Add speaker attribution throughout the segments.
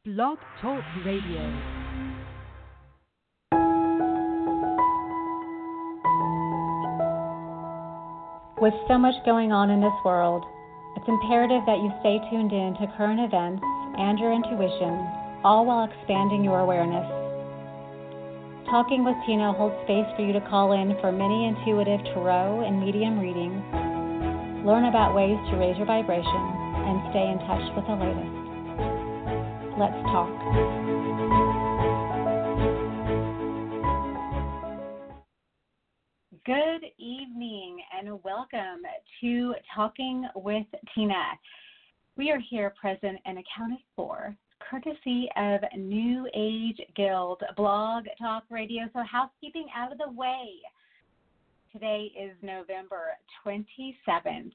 Speaker 1: Blog Talk Radio.
Speaker 2: With so much going on in this world, it's imperative that you stay tuned in to current events and your intuition, all while expanding your awareness. Talking with Tina holds space for you to call in for mini intuitive tarot and medium readings, learn about ways to raise your vibration, and stay in touch with the latest. Let's talk. Good evening and welcome to Talking with Tina. We are here present and accounted for, courtesy of New Age Guild Blog Talk Radio. So housekeeping out of the way. Today is November 27th,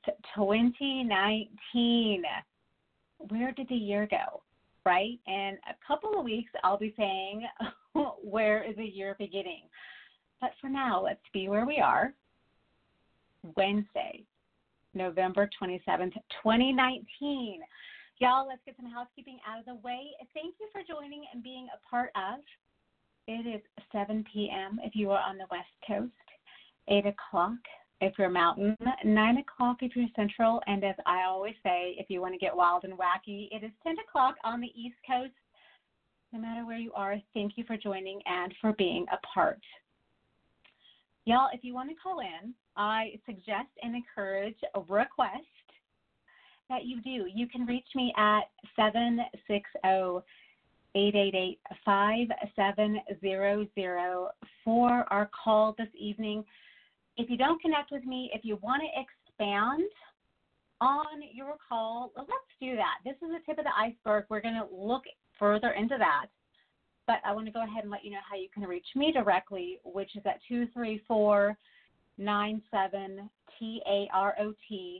Speaker 2: 2019. Where did the year go, right? In a couple of weeks, I'll be saying, where is the year beginning? But for now, let's be where we are. Wednesday, November 27th, 2019. Y'all, let's get some housekeeping out of the way. Thank you for joining and being a part of. It is 7 p.m. if you are on the West Coast, 8 o'clock if you're Mountain, 9 o'clock if you're Central, and as I always say, if you want to get wild and wacky, it is 10 o'clock on the East Coast. No matter where you are, thank you for joining and for being a part. Y'all, if you want to call in, I suggest and encourage a request that you do. You can reach me at 760-888-5700 for our call this evening. If you don't connect with me, if you want to expand on your call, let's do that. This is the tip of the iceberg. We're going to look further into that. But I want to go ahead and let you know how you can reach me directly, which is at 234-97-TAROT,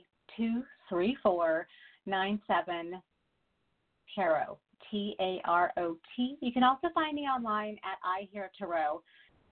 Speaker 2: 234-97-TAROT, T-A-R-O-T. You can also find me online at I Hear Tarot,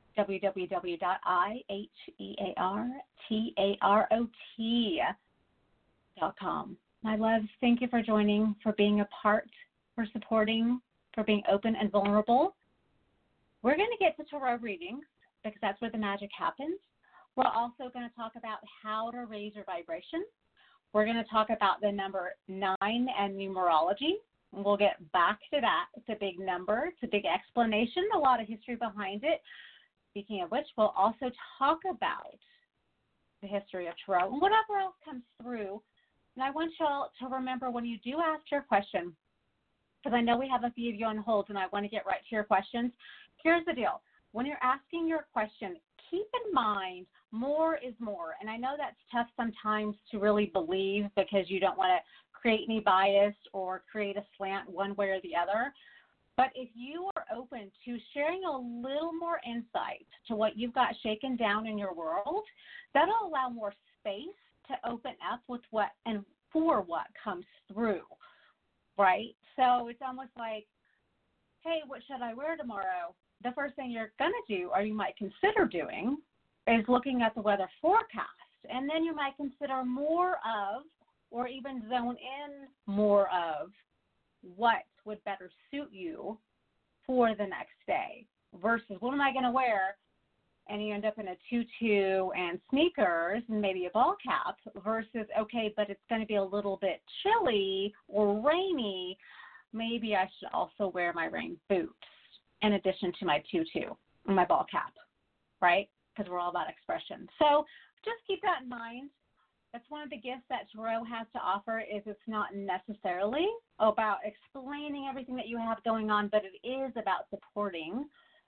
Speaker 2: www.iheartarot.com. My loves, thank you for joining, for being a part, for supporting, for being open and vulnerable. We're going to get to tarot readings because that's where the magic happens. We're also going to talk about how to raise your vibration. We're going to talk about the number 9 and numerology. We'll get back to that. It's a big number. It's a big explanation, a lot of history behind it. Speaking of which, we'll also talk about the history of tarot and whatever else comes through. And I want y'all to remember when you do ask your question, because I know we have a few of you on hold and I want to get right to your questions. Here's the deal. When you're asking your question, keep in mind more is more. And I know that's tough sometimes to really believe because you don't want to create any bias or create a slant one way or the other. But if you are open to sharing a little more insight to what you've got shaken down in your world, that'll allow more space to open up with what and for what comes through. Right? So it's almost like, hey, what should I wear tomorrow? The first thing you're going to do, or you might consider doing, is looking at the weather forecast. And then you might consider more of, or even zone in more of, what would better suit you for the next day versus what am I going to wear? And you end up in a tutu and sneakers and maybe a ball cap versus, okay, but it's going to be a little bit chilly or rainy. Maybe I should also wear my rain boots in addition to my tutu and my ball cap, right? Because we're all about expression. So just keep that in mind. That's one of the gifts that tarot has to offer is it's not necessarily about explaining everything that you have going on, but it is about supporting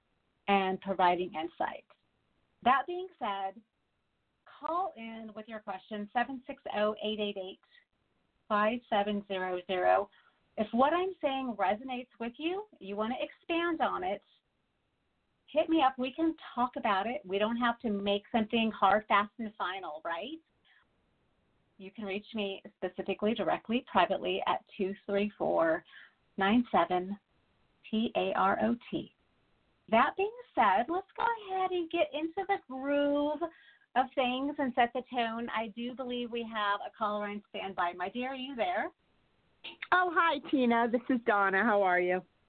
Speaker 2: and providing insight. That being said, call in with your question, 760-888-5700. If what I'm saying resonates with you, you want to expand on it, hit me up. We can talk about it. We don't have to make something hard, fast, and final, right? You can reach me specifically, directly, privately at 234-97-TAROT. That being said, let's go ahead and get into the groove of things and set the tone. I do believe we have a caller on standby. My dear, are you there?
Speaker 3: Oh, hi, Tina. This is Donna. How are you?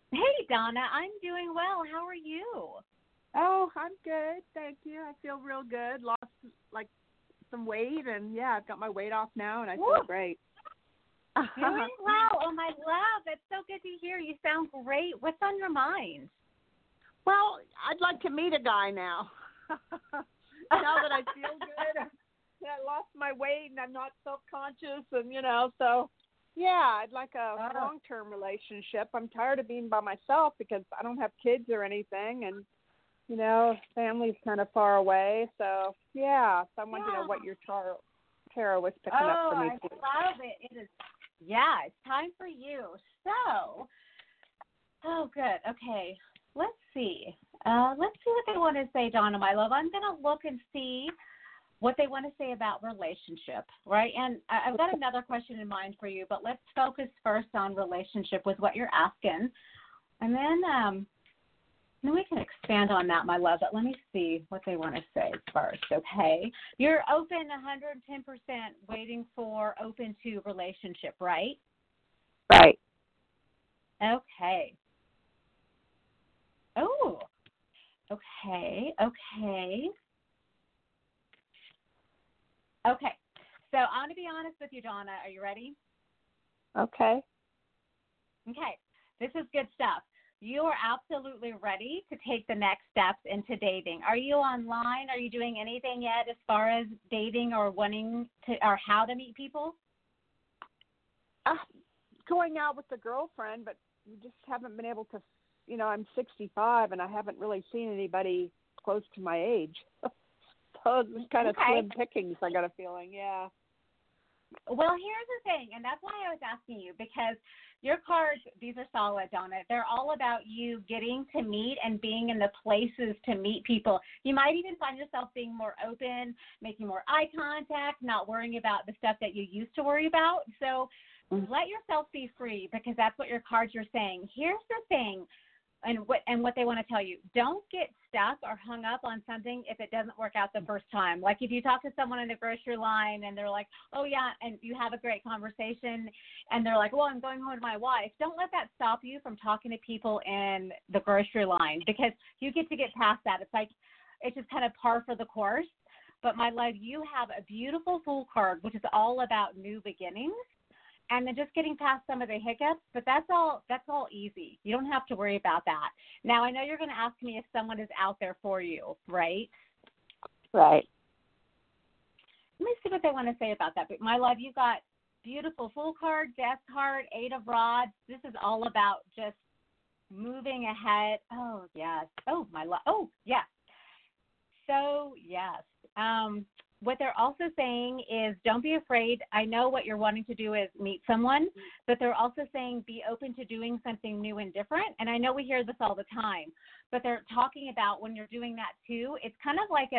Speaker 2: Hey, Donna, I'm doing well. How are you?
Speaker 3: Oh, I'm good. Thank you. I feel real good. Lost like some weight, and yeah, I've got my weight off now, and I
Speaker 2: Woo!
Speaker 3: feel great.
Speaker 2: Doing well. Oh, my love. That's so good to hear. You sound great. What's on your mind?
Speaker 3: Well, I'd like to meet a guy now. Now that I feel good, I lost my weight, and I'm not self-conscious, and so yeah, I'd like a long-term relationship. I'm tired of being by myself because I don't have kids or anything, and family's kind of far away. So yeah, so I want to know what your tarot was picking up for me too.
Speaker 2: I love it. It is. Yeah, it's time for you. So, good. Okay, let's see. Let's see what they want to say, Donna, my love. I'm going to look and see what they want to say about relationship, right? And I've got another question in mind for you, but let's focus first on relationship with what you're asking. And then we can expand on that, my love, but let me see what they want to say first, okay? You're open 110% waiting for open to relationship, right?
Speaker 3: Right.
Speaker 2: Okay. Oh, okay. Okay, so I'm going to be honest with you, Donna. Are you ready?
Speaker 3: Okay.
Speaker 2: Okay, this is good stuff. You are absolutely ready to take the next steps into dating. Are you online? Are you doing anything yet as far as dating or wanting to, or how to meet people?
Speaker 3: Going out with a girlfriend, but we just haven't been able to, I'm 65 and I haven't really seen anybody close to my age. So it's kind of slim pickings, I got a feeling, yeah.
Speaker 2: Well, here's the thing, and that's why I was asking you, because your cards, these are solid, Donna. They're all about you getting to meet and being in the places to meet people. You might even find yourself being more open, making more eye contact, not worrying about the stuff that you used to worry about. So let yourself be free, because that's what your cards are saying. Here's the thing. And what they want to tell you, don't get stuck or hung up on something if it doesn't work out the first time. Like if you talk to someone in the grocery line and they're like, oh, yeah, and you have a great conversation and they're like, well, I'm going home to my wife. Don't let that stop you from talking to people in the grocery line, because you get past that. It's just kind of par for the course. But my love, you have a beautiful Fool card, which is all about new beginnings. And then just getting past some of the hiccups, but that's all easy. You don't have to worry about that. Now, I know you're going to ask me if someone is out there for you, right?
Speaker 3: Right.
Speaker 2: Let me see what they want to say about that. But my love, you got beautiful Fool card, Death card, Eight of Rods. This is all about just moving ahead. Oh, yes. Oh, my love. Oh, yes. So, yes. What they're also saying is don't be afraid. I know what you're wanting to do is meet someone, but they're also saying be open to doing something new and different. And I know we hear this all the time, but they're talking about when you're doing that too, it's kind of like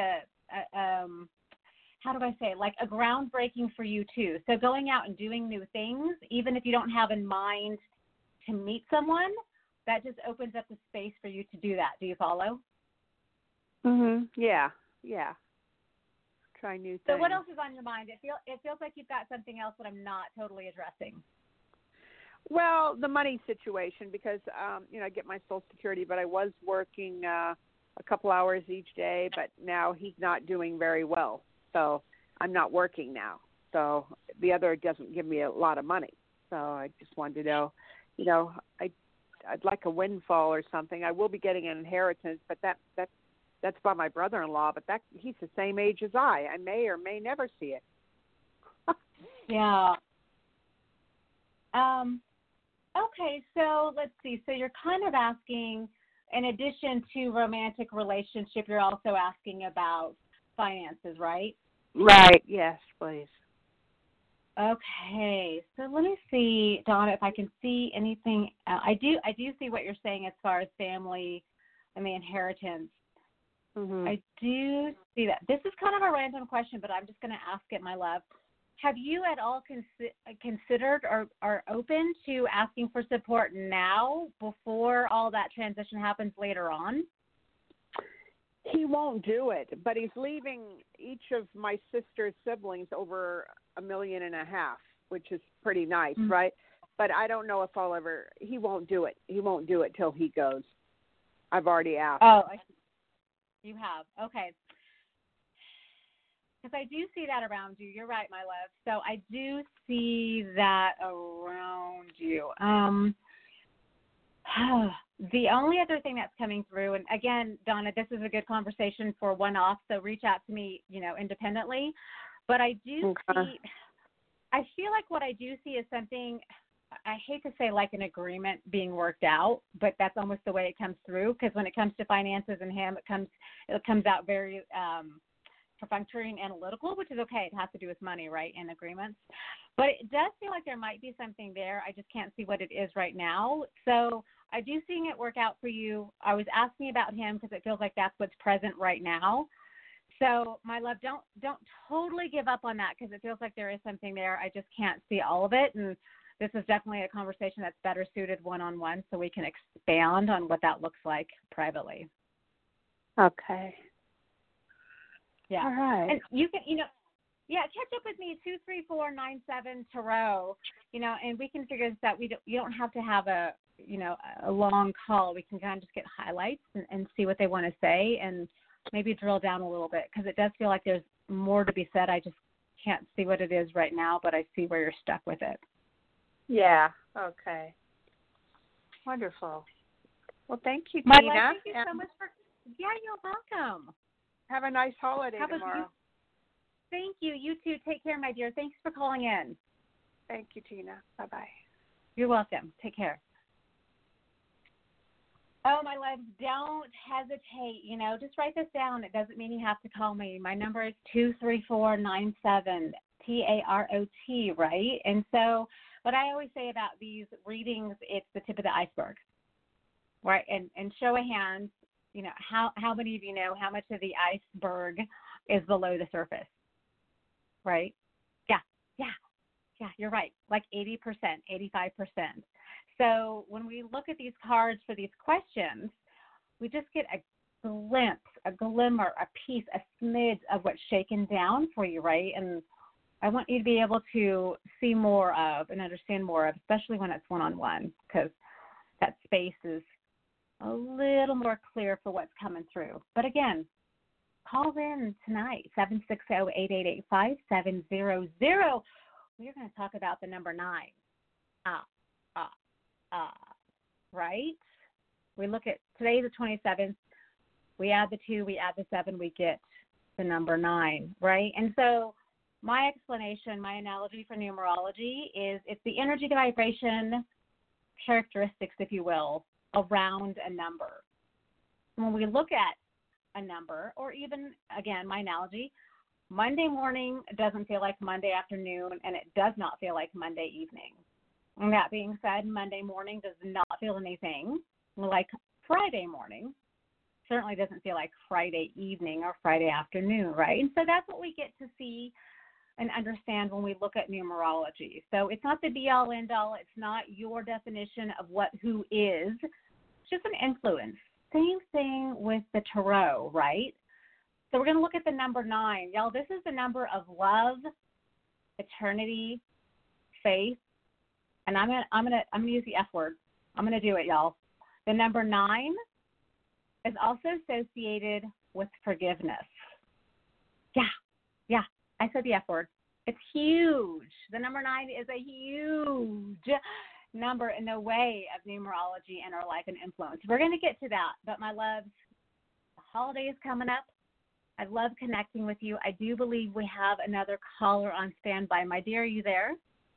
Speaker 2: how do I say, like a groundbreaking for you too. So going out and doing new things, even if you don't have in mind to meet someone, that just opens up the space for you to do that. Do you follow?
Speaker 3: Yeah. Try new things.
Speaker 2: So what else is on your mind? It feels like you've got something else that I'm not totally addressing.
Speaker 3: Well, the money situation, because I get my Social Security, but I was working a couple hours each day, but now he's not doing very well, so I'm not working now. So the other doesn't give me a lot of money. So I just wanted to know, I'd like a windfall or something. I will be getting an inheritance, but that's by my brother-in-law, but he's the same age as I. I may or may never see it.
Speaker 2: Yeah. Okay, so let's see. So you're kind of asking, in addition to romantic relationship, you're also asking about finances, right?
Speaker 3: Right. Yes, please.
Speaker 2: Okay, so let me see, Donna, if I can see anything. I do see what you're saying as far as family and the inheritance. I do see that. This is kind of a random question, but I'm just going to ask it, my love. Have you at all considered or are open to asking for support now before all that transition happens later on?
Speaker 3: He won't do it, but he's leaving each of my sister's siblings over $1.5 million, which is pretty nice, right? but I don't know if he won't do it. He won't do it till he goes. I've already asked.
Speaker 2: Oh, I see. You have. Okay. Because I do see that around you. You're right, my love. So I do see that around you. The only other thing that's coming through, and again, Donna, this is a good conversation for one-off, so reach out to me, independently. But I do see, I feel like what I do see is something, I hate to say like an agreement being worked out, but that's almost the way it comes through, because when it comes to finances and him, it comes out very perfunctory and analytical, which is okay. It has to do with money, right, and agreements. But it does feel like there might be something there. I just can't see what it is right now. So I do seeing it work out for you. I was asking about him because it feels like that's what's present right now. So, my love, don't totally give up on that, because it feels like there is something there. I just can't see all of it. And this is definitely a conversation that's better suited one-on-one, so we can expand on what that looks like privately.
Speaker 3: Okay.
Speaker 2: Yeah.
Speaker 3: All right.
Speaker 2: And you can, catch up with me, 23497 Tarot, and we can figure this out. You don't have to have a long call. We can kind of just get highlights and see what they want to say and maybe drill down a little bit, because it does feel like there's more to be said. I just can't see what it is right now, but I see where you're stuck with it.
Speaker 3: Yeah. Okay. Wonderful. Well, thank you,
Speaker 2: My
Speaker 3: Tina.
Speaker 2: love, thank you so much for. Yeah, you're welcome.
Speaker 3: Have a nice holiday tomorrow.
Speaker 2: Thank you. You too. Take care, my dear. Thanks for calling in.
Speaker 3: Thank you, Tina. Bye-bye.
Speaker 2: You're welcome. Take care. Oh, my loves, don't hesitate. Just write this down. It doesn't mean you have to call me. My number is 23497, TAROT, right? And so what I always say about these readings, it's the tip of the iceberg, right? And show of hands, how many of you know how much of the iceberg is below the surface, right? Yeah, you're right, like 80%, 85%. So when we look at these cards for these questions, we just get a glimpse, a glimmer, a piece, a smidge of what's shaken down for you, right? And I want you to be able to see more of and understand more of, especially when it's one-on-one, because that space is a little more clear for what's coming through. But again, call in tonight, 760-888-5700. We're going to talk about the number 9. Right? We look at today's the 27th. We add the 2, we add the 7, we get the number 9, right? And so my explanation, my analogy for numerology is it's the energy, the vibration, characteristics, if you will, around a number. When we look at a number, or even, again, my analogy, Monday morning doesn't feel like Monday afternoon, and it does not feel like Monday evening. And that being said, Monday morning does not feel anything like Friday morning. Certainly doesn't feel like Friday evening or Friday afternoon, right? And so that's what we get to see and understand when we look at numerology. So it's not the be-all, end-all. It's not your definition of what who is. It's just an influence. Same thing with the tarot, right? So we're going to look at the number 9. Y'all, this is the number of love, eternity, faith, and I'm gonna use the F word. I'm gonna do it, y'all. The number 9 is also associated with forgiveness. Yeah, I said the F word. It's huge. The number 9 is a huge number in the way of numerology and our life and influence. We're going to get to that, but my loves, the holiday is coming up. I love connecting with you. I do believe we have another caller on standby. My dear, are you there?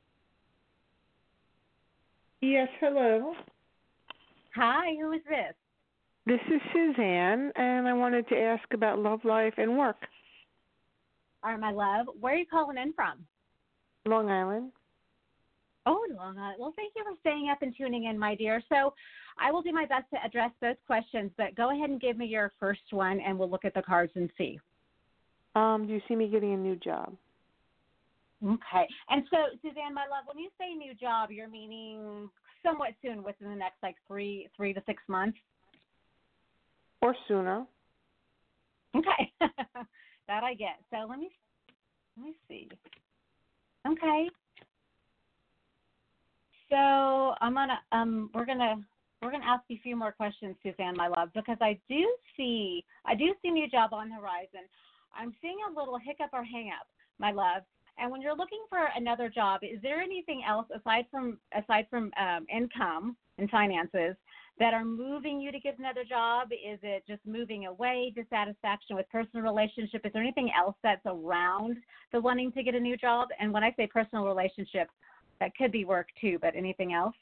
Speaker 4: Yes, hello.
Speaker 2: Hi, who is this?
Speaker 4: This is Suzanne, and I wanted to ask about love life and work.
Speaker 2: All right, my love. Where are you calling in from?
Speaker 4: Long Island.
Speaker 2: Oh, Long Island. Well, thank you for staying up and tuning in, my dear. So I will do my best to address both questions, but go ahead and give me your first one, and we'll look at the cards and see.
Speaker 4: Do you see me getting a new job?
Speaker 2: Okay. And so, Suzanne, my love, when you say new job, you're meaning somewhat soon, within the next, like, 3 to 6 months?
Speaker 4: Or sooner.
Speaker 2: Okay. That I get. So let me see. Okay. So we're gonna ask you a few more questions, Suzanne, my love, because I do see a new job on the horizon. I'm seeing a little hiccup or hang up, my love. And when you're looking for another job, is there anything else aside from income and finances that are moving you to get another job? Is it just moving away, dissatisfaction with personal relationship? Is there anything else that's around the wanting to get a new job? And when I say personal relationship, that could be work too, but anything else?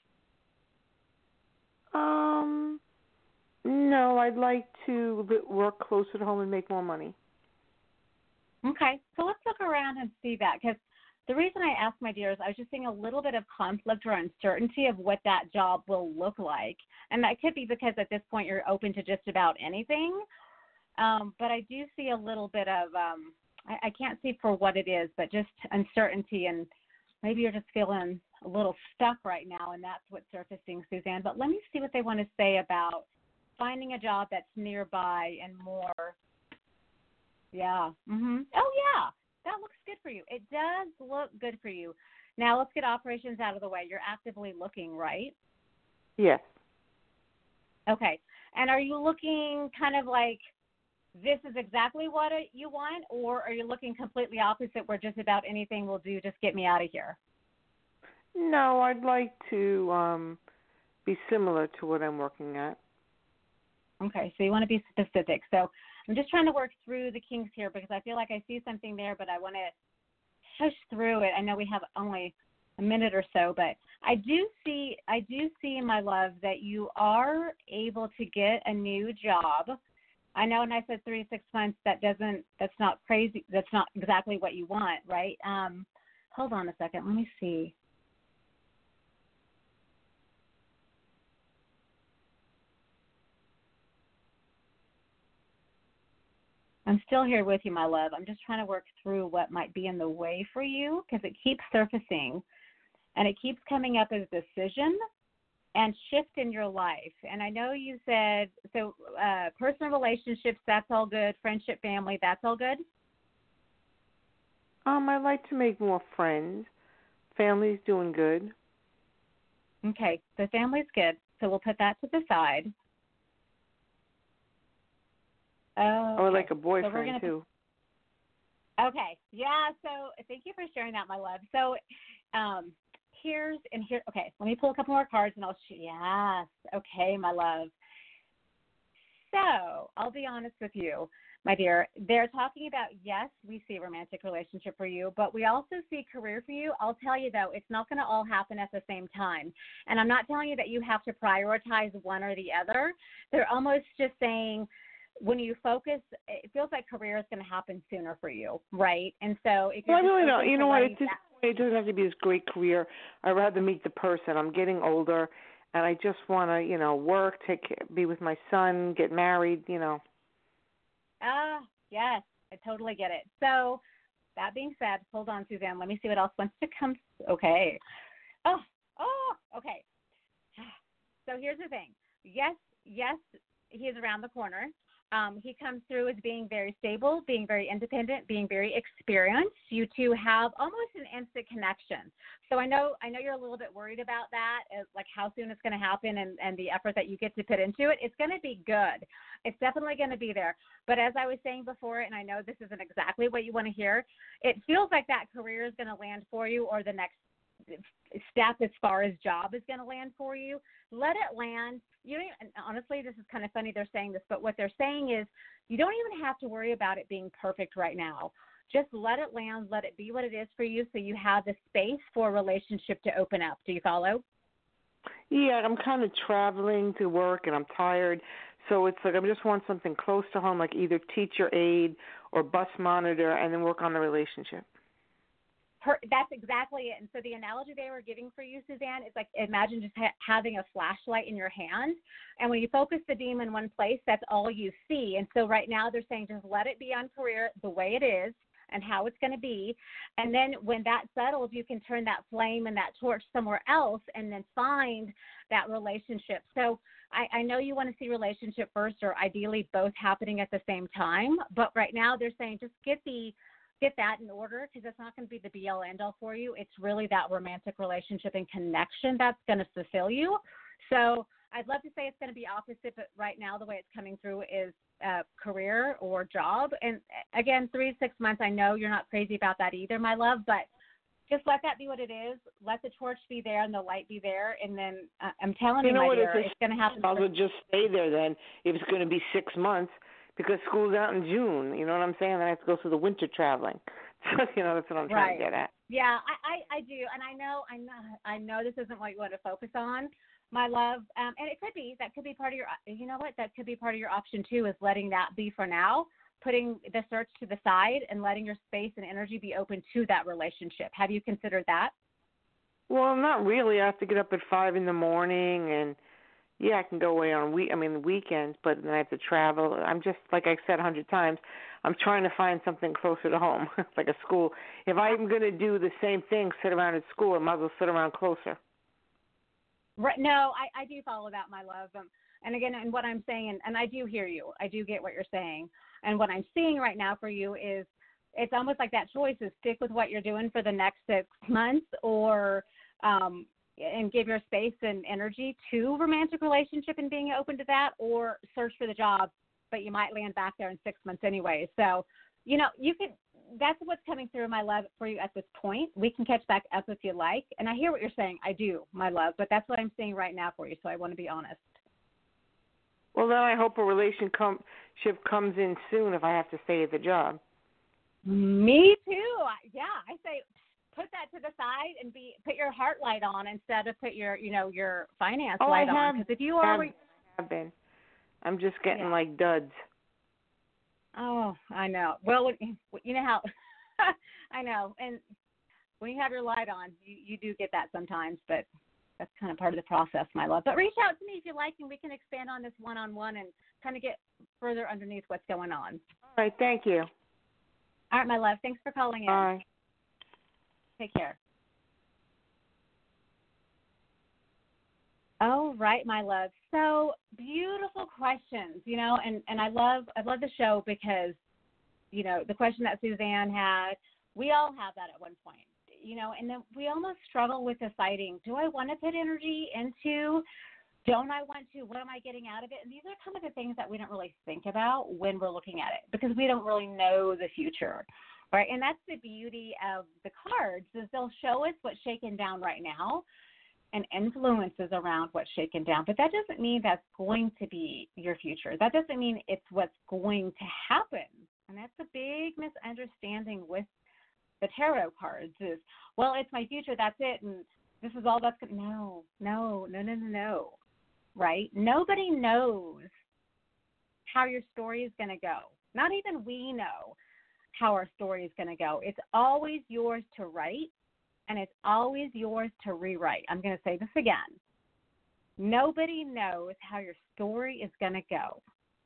Speaker 4: No, I'd like to work closer to home and make more money.
Speaker 2: Okay, so let's look around and see that, because the reason I asked, my dear, is I was just seeing a little bit of conflict or uncertainty of what that job will look like. And that could be because at this point you're open to just about anything. But I do see a little bit of, I can't see for what it is, but just uncertainty, and maybe you're just feeling a little stuck right now, and that's what's surfacing, Suzanne. But let me see what they want to say about finding a job that's nearby and more. Yeah. Oh, yeah. That looks good for you. It does look good for you. Now let's get operations out of the way. You're actively looking, right?
Speaker 4: Yes.
Speaker 2: Okay. And are you looking kind of like this is exactly what you want, or are you looking completely opposite where just about anything will do, just get me out of here?
Speaker 4: No, I'd like to be similar to what I'm working at.
Speaker 2: Okay, so you want to be specific. So I'm just trying to work through the kinks here because I feel like I see something there, but I want to push through it. I know we have only a minute or so, but I do see, my love, that you are able to get a new job. I know, and I said 3 to 6 months. That's not crazy. That's not exactly what you want, right? Hold on a second. Let me see. I'm still here with you, my love. I'm just trying to work through what might be in the way for you because it keeps surfacing and it keeps coming up as decision and shift in your life. And I know you said, so personal relationships, that's all good. Friendship, family, that's all good?
Speaker 4: I'd like to make more friends. Family's doing good.
Speaker 2: Okay, the family's good. So we'll put that to the side. Oh,
Speaker 4: I would like a boyfriend, too.
Speaker 2: Okay. Yeah, so thank you for sharing that, my love. So okay, let me pull a couple more cards and yes. Okay, my love. So I'll be honest with you, my dear. They're talking about, yes, we see a romantic relationship for you, but we also see career for you. I'll tell you, though, it's not going to all happen at the same time. And I'm not telling you that you have to prioritize one or the other. They're almost just saying, when you focus, it feels like career is going to happen sooner for you, right? And so if you're
Speaker 4: I really don't. You know what? It doesn't have to be this great career. I'd rather meet the person. I'm getting older, and I just want to, work, be with my son, get married,
Speaker 2: Yes, I totally get it. So that being said, hold on, Suzanne. Let me see what else wants to come. Okay. Oh, okay. So here's the thing. Yes, he is around the corner. He comes through as being very stable, being very independent, being very experienced. You two have almost an instant connection. So I know you're a little bit worried about that, like how soon it's going to happen and the effort that you get to put into it. It's going to be good. It's definitely going to be there. But as I was saying before, and I know this isn't exactly what you want to hear, it feels like that career is going to land for you, or the next step as far as job is going to land for you. Let it land. And honestly, this is kind of funny they're saying this, but what they're saying is you don't even have to worry about it being perfect right now. Just let it land, let it be what it is for you, so you have the space for a relationship to open up. Do you follow?
Speaker 4: Yeah, I'm kind of traveling to work and I'm tired. So it's like I just want something close to home, like either teacher aide or bus monitor, and then work on the relationship.
Speaker 2: That's exactly it. And so the analogy they were giving for you, Suzanne, is like imagine just having a flashlight in your hand. And when you focus the beam in one place, that's all you see. And so right now they're saying just let it be on career the way it is and how it's going to be. And then when that settles, you can turn that flame and that torch somewhere else and then find that relationship. So I know you want to see relationship first, or ideally both happening at the same time. But right now they're saying just get the get that in order, because it's not going to be the be-all, end-all for you. It's really that romantic relationship and connection that's going to fulfill you. So I'd love to say it's going to be opposite, but right now the way it's coming through is career or job. And again, 3 to 6 months, I know you're not crazy about that either, my love, but just let that be what it is. Let the torch be there and the light be there. And then I'm telling you, my dear, it's going to happen.
Speaker 4: I'll just stay there then if it's going to be 6 months, because school's out in June. You know what I'm saying? Then I have to go through the winter traveling. So, that's what I'm trying to get at.
Speaker 2: Yeah, I do. And I know this isn't what you want to focus on, my love. And it could be, that could be part of your, that could be part of your option too, is letting that be for now, putting the search to the side and letting your space and energy be open to that relationship. Have you considered that?
Speaker 4: Well, not really. I have to get up at 5 in the morning, and I can go away on weekends, but then I have to travel. I'm just, like I said 100 times, I'm trying to find something closer to home, like a school. If I'm going to do the same thing, sit around at school, I might as well sit around closer.
Speaker 2: Right. No, I do follow that, my love. And again, and what I'm saying, and I do hear you. I do get what you're saying. And what I'm seeing right now for you is it's almost like that choice is stick with what you're doing for the next 6 months, or and give your space and energy to romantic relationship and being open to that, or search for the job, but you might land back there in 6 months anyway. So, you can, that's what's coming through, my love, for you at this point. We can catch back up if you like. And I hear what you're saying. I do, my love, but that's what I'm seeing right now for you. So I want to be honest.
Speaker 4: Well, then I hope a relationship comes in soon if I have to stay at the job.
Speaker 2: Me too. I say put that to the side and put your heart light on instead of put your finance light on. Because if you always
Speaker 4: have been, I'm just getting like duds.
Speaker 2: Oh, I know. Well, you know how I know, and when you have your light on, you do get that sometimes, but that's kind of part of the process, my love. But reach out to me if you like, and we can expand on this one-on-one and kind of get further underneath what's going on.
Speaker 4: All right, thank you.
Speaker 2: All right, my love. Thanks for calling in.
Speaker 4: Bye.
Speaker 2: Take care. All right, my love. So beautiful questions, and I love the show because, the question that Suzanne had, we all have that at one point, and then we almost struggle with deciding, do I want to put energy into, don't I want to, what am I getting out of it? And these are kind of the things that we don't really think about when we're looking at it, because we don't really know the future, right? And that's the beauty of the cards, is they'll show us what's shaken down right now and influences around what's shaken down. But that doesn't mean that's going to be your future. That doesn't mean it's what's going to happen. And that's a big misunderstanding with the tarot cards is, well, it's my future, that's it, and this is all that's going to, no, right? Nobody knows how your story is going to go. Not even we know how our story is going to go. It's always yours to write, and it's always yours to rewrite. I'm going to say this again. Nobody knows how your story is going to go.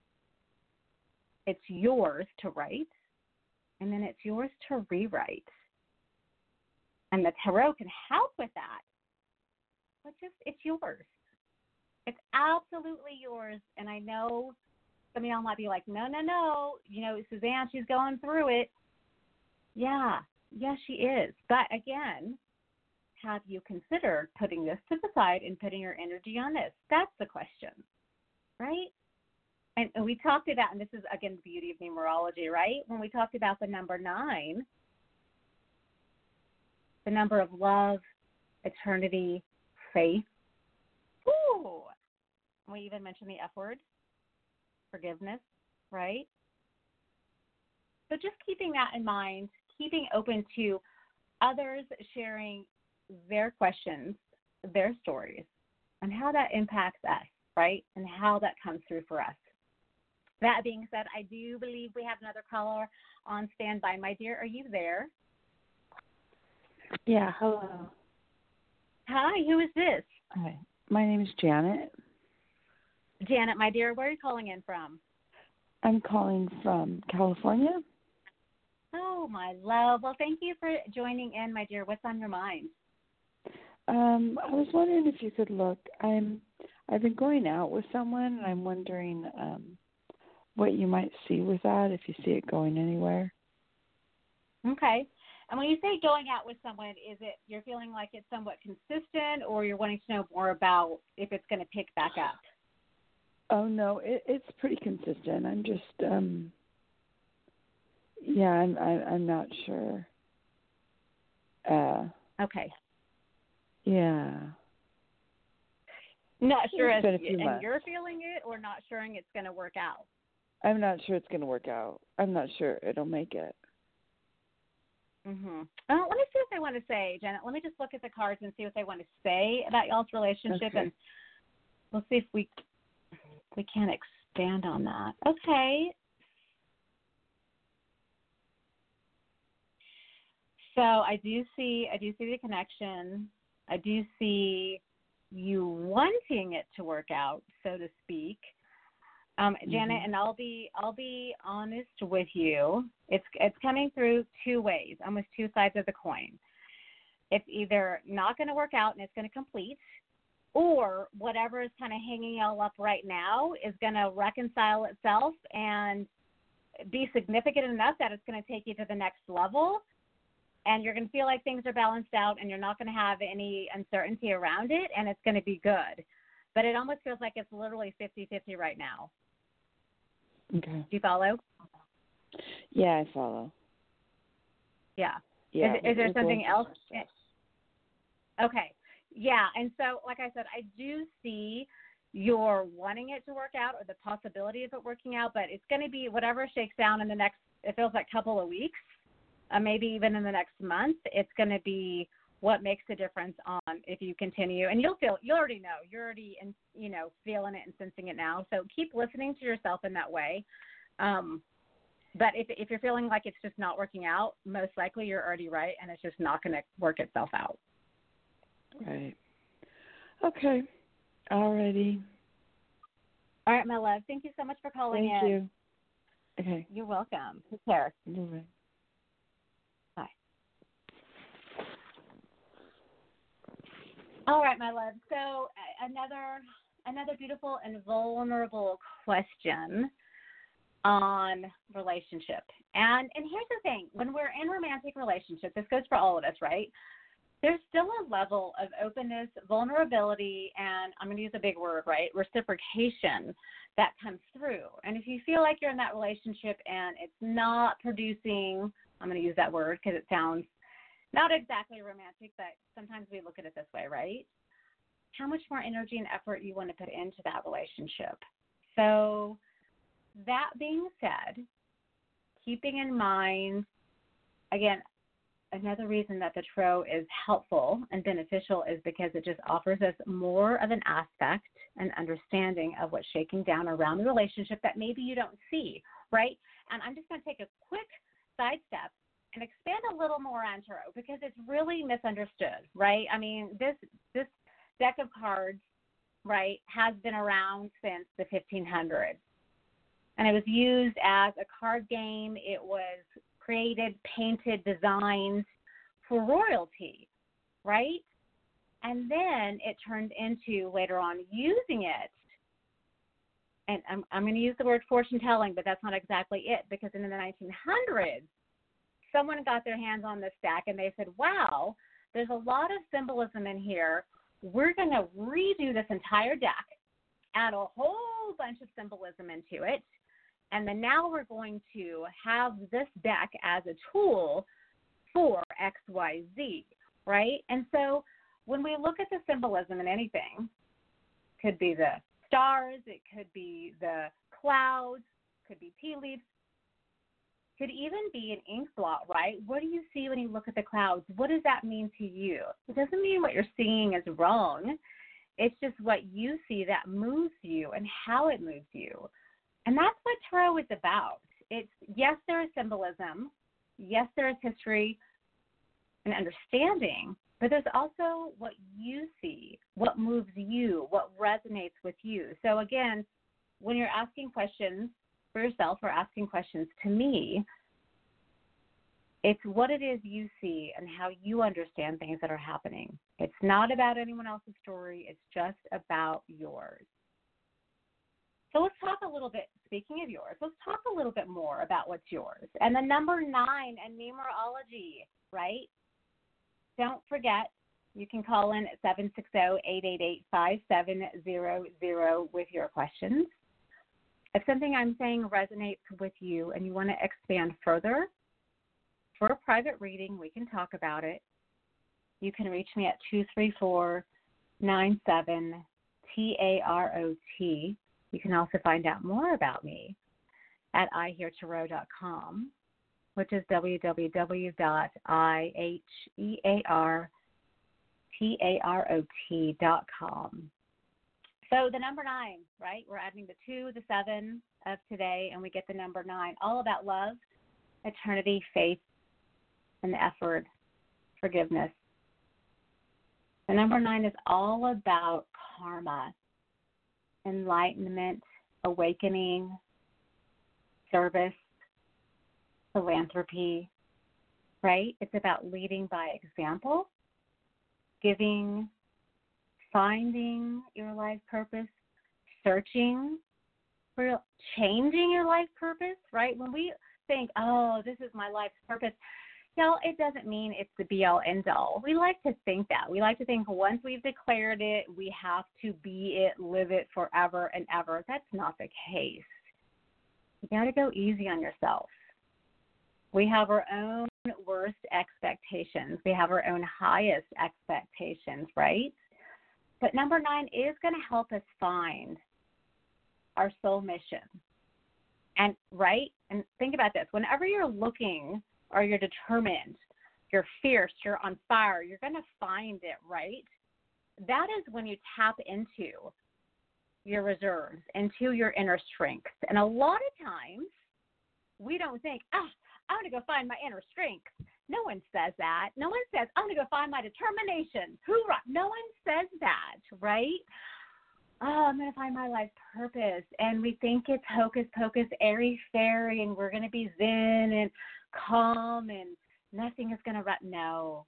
Speaker 2: It's yours to write, and then it's yours to rewrite. And the tarot can help with that. But it's yours. It's absolutely yours. And I know some of y'all might be like, no. Suzanne, she's going through it. Yeah, she is. But again, have you considered putting this to the side and putting your energy on this? That's the question, right? And we talked about, and this is, again, the beauty of numerology, right? When we talked about the number 9, the number of love, eternity, faith. Ooh. We even mentioned the F word, forgiveness, right? So just keeping that in mind, keeping open to others sharing their questions, their stories, and how that impacts us, right? And how that comes through for us. That being said, I do believe we have another caller on standby. My dear, are you there?
Speaker 5: Yeah, hello.
Speaker 2: Hi, who is this?
Speaker 5: Hi, my name is Janet.
Speaker 2: Janet, my dear, where are you calling in from?
Speaker 5: I'm calling from California.
Speaker 2: Oh, my love. Well, thank you for joining in, my dear. What's on your mind?
Speaker 5: I was wondering if you could look. I've been going out with someone, and I'm wondering what you might see with that, if you see it going anywhere.
Speaker 2: Okay. And when you say going out with someone, is it you're feeling like it's somewhat consistent, or you're wanting to know more about if it's going to pick back up?
Speaker 5: Oh no, it's pretty consistent. I'm just I'm not sure.
Speaker 2: Okay.
Speaker 5: Yeah.
Speaker 2: Not sure
Speaker 5: It's
Speaker 2: if
Speaker 5: been a few months.
Speaker 2: you're feeling it, or not sure it's going to work out.
Speaker 5: I'm not sure it's going to work out. I'm not sure it'll make it.
Speaker 2: Mm-hmm. Let me see what they want to say, Janet. Let me just look at the cards and see what they want to say about y'all's relationship,
Speaker 5: Okay.
Speaker 2: and we'll see if we can expand on that. Okay. So I do see the connection. I do see you wanting it to work out, so to speak. Janet, and I'll be honest with you. It's coming through two ways, almost two sides of the coin. It's either not going to work out and it's going to complete, or whatever is kind of hanging y'all up right now is going to reconcile itself and be significant enough that it's going to take you to the next level, and you're going to feel like things are balanced out and you're not going to have any uncertainty around it, and it's going to be good. But it almost feels like it's literally 50-50 right now.
Speaker 5: Okay.
Speaker 2: Do you follow?
Speaker 5: Yeah, I follow.
Speaker 2: Yeah.
Speaker 5: Yeah.
Speaker 2: Is there something else? Okay. Yeah. And so, like I said, I do see you're wanting it to work out, or the possibility of it working out, but it's going to be whatever shakes down in the next, it feels like, couple of weeks, maybe even in the next month. It's going to be what makes the difference on if you continue. And you already know. You're already feeling it and sensing it now. So keep listening to yourself in that way. But if you're feeling like it's just not working out, most likely you're already right, and it's just not going to work itself out.
Speaker 5: Right. Okay. Alrighty.
Speaker 2: All right, my love. Thank you so much for calling in.
Speaker 5: Thank you. Okay.
Speaker 2: You're welcome. Take care.
Speaker 5: Bye.
Speaker 2: Bye. All right, my love. So another beautiful and vulnerable question on relationship. And here's the thing. When we're in romantic relationships, this goes for all of us, right? There's still a level of openness, vulnerability, and I'm going to use a big word, right? Reciprocation that comes through. And if you feel like you're in that relationship and it's not producing, I'm going to use that word because it sounds not exactly romantic, but sometimes we look at it this way, right? How much more energy and effort you want to put into that relationship. So that being said, keeping in mind, again, another reason that the tarot is helpful and beneficial is because it just offers us more of an aspect and understanding of what's shaking down around the relationship that maybe you don't see, right? And I'm just going to take a quick sidestep and expand a little more on tarot because it's really misunderstood, right? I mean, this deck of cards, right, has been around since the 1500s. And it was used as a card game. It was created, painted, designed for royalty, right? And then it turned into, later on, using it. And I'm going to use the word fortune telling, but that's not exactly it, because in the 1900s, someone got their hands on this deck and they said, wow, there's a lot of symbolism in here. We're going to redo this entire deck, add a whole bunch of symbolism into it, and then now we're going to have this deck as a tool for XYZ, right? And so when we look at the symbolism in anything, could be the stars, it could be the clouds, could be tea leaves, could even be an ink blot, right? What do you see when you look at the clouds? What does that mean to you? It doesn't mean what you're seeing is wrong. It's just what you see that moves you and how it moves you. And that's what tarot is about. It's, yes, there is symbolism. Yes, there is history and understanding, but there's also what you see, what moves you, what resonates with you. So again, when you're asking questions for yourself or asking questions to me, it's what it is you see and how you understand things that are happening. It's not about anyone else's story. It's just about yours. So let's talk a little bit, speaking of yours, let's talk a little bit more about what's yours. And the number 9 in numerology, right? Don't forget, you can call in at 760-888-5700 with your questions. If something I'm saying resonates with you and you want to expand further, for a private reading, we can talk about it. You can reach me at 234-97-TAROT. You can also find out more about me at iheartarot.com, which is www.iheartarot.com. So the number 9, right? We're adding the 2, the 7 of today, and we get the number 9, all about love, eternity, faith, and effort, forgiveness. The number 9 is all about karma, enlightenment, awakening, service, philanthropy, right? It's about leading by example, giving, finding your life purpose, searching for changing your life purpose, right? When we think, oh, this is my life's purpose, it doesn't mean it's the be-all, end-all. We like to think that. We like to think once we've declared it, we have to be it, live it forever and ever. That's not the case. You got to go easy on yourself. We have our own worst expectations. We have our own highest expectations, right? But number 9 is going to help us find our soul mission. And, right? And think about this. Whenever you're looking or you're determined, you're fierce, you're on fire, you're going to find it, right? That is when you tap into your reserves, into your inner strength. And a lot of times we don't think, I'm going to go find my inner strength. No one says that. No one says, I'm going to go find my determination. Hoorah. No one says that, right? Oh, I'm going to find my life purpose. And we think it's hocus pocus, airy fairy, and we're going to be zen and calm and nothing is going to no.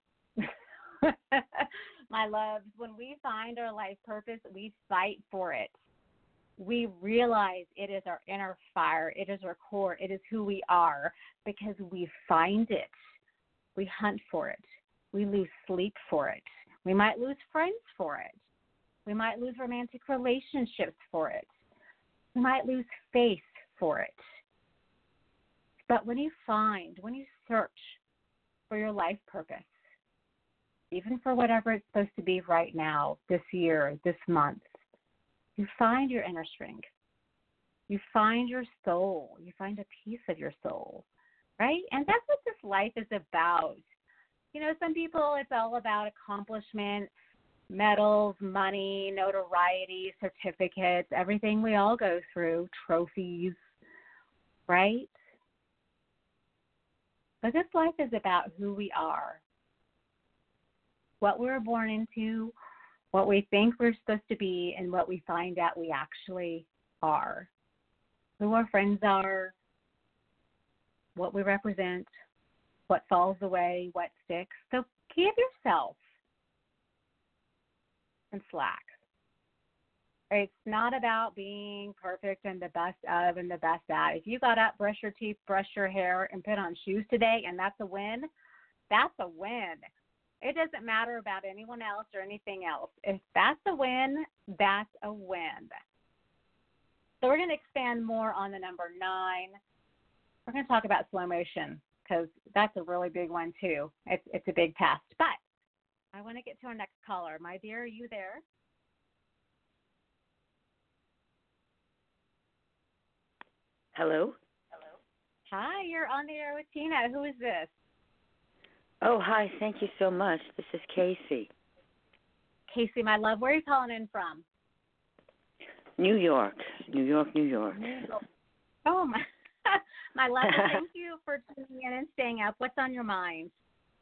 Speaker 2: My loves, when we find our life purpose, we fight for it. We realize it is our inner fire. It is our core. It is who we are because we find it. We hunt for it. We lose sleep for it. We might lose friends for it. We might lose romantic relationships for it. We might lose faith for it. But when you search for your life purpose, even for whatever it's supposed to be right now, this year, this month, you find your inner strength. You find your soul. You find a piece of your soul, right? And that's what this life is about. You know, some people, it's all about accomplishment, medals, money, notoriety, certificates, everything we all go through, trophies, right? But this life is about who we are, what we were born into, what we think we're supposed to be, and what we find out we actually are, who our friends are, what we represent, what falls away, what sticks. So give yourself some slack. It's not about being perfect and the best of and the best at. If you got up, brush your teeth, brush your hair, and put on shoes today, and that's a win, that's a win. It doesn't matter about anyone else or anything else. If that's a win, that's a win. So we're going to expand more on the number 9. We're going to talk about slow motion because that's a really big one too. It's a big test. But I want to get to our next caller. My dear, are you there?
Speaker 6: Hello?
Speaker 2: Hi, you're on the air with Tina. Who is this?
Speaker 6: Oh, hi. Thank you so much. This is Casey.
Speaker 2: Casey, my love. Where are you calling in from?
Speaker 6: New York. New York.
Speaker 2: Oh, my love. Thank you for tuning in and staying up. What's on your mind?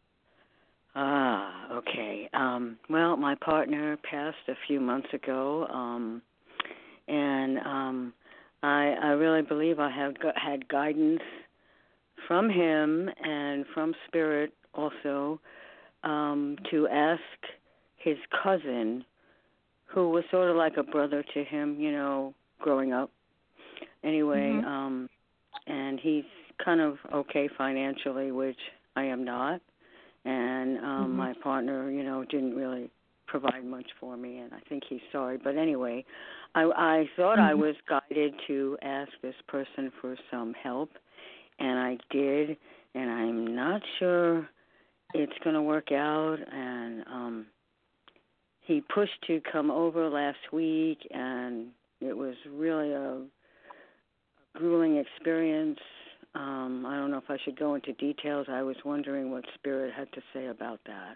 Speaker 6: Okay. Well, my partner passed a few months ago, and I really believe I have had guidance from him and from Spirit also to ask his cousin, who was sort of like a brother to him, you know, growing up, Anyway,
Speaker 2: Mm-hmm.
Speaker 6: And he's kind of okay financially, which I am not. And my partner, didn't really provide much for me, and I think he's sorry. But anyway, I thought I was guided to ask this person for some help, and I did, and I'm not sure it's going to work out. And he pushed to come over last week, and it was really a grueling experience. I don't know if I should go into details. I was wondering what Spirit had to say about that.